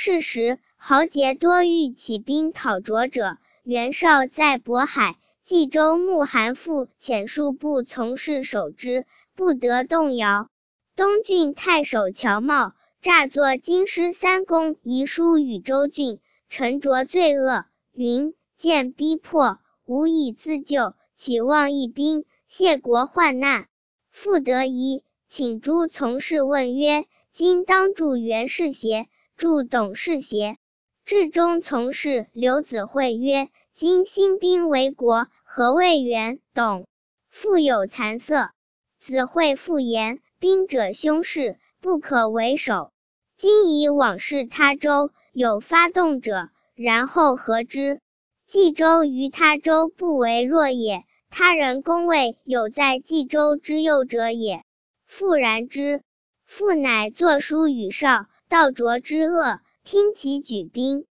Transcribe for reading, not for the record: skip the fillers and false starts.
是时，豪杰多欲起兵讨卓者，袁绍在渤海，冀州牧韩馥遣数部从事守之，不得动摇。东郡太守乔瑁诈作京师三公遗书与州郡，陈卓罪恶，云见逼迫，无以自救，岂望一兵，谢国患难。馥得疑，请诸从事问曰：今当助袁氏邪？助董氏邪？至中从事刘子惠曰：今兴兵为国，何谓袁董？馥有惭色。子惠复言：兵者凶事，不可为首。今以往视他州，有发动者，然后和之。冀州于他州不为弱也，他人攻魏，有在冀州之右者也。馥然之。馥乃作书与绍，道卓之恶，听其举兵。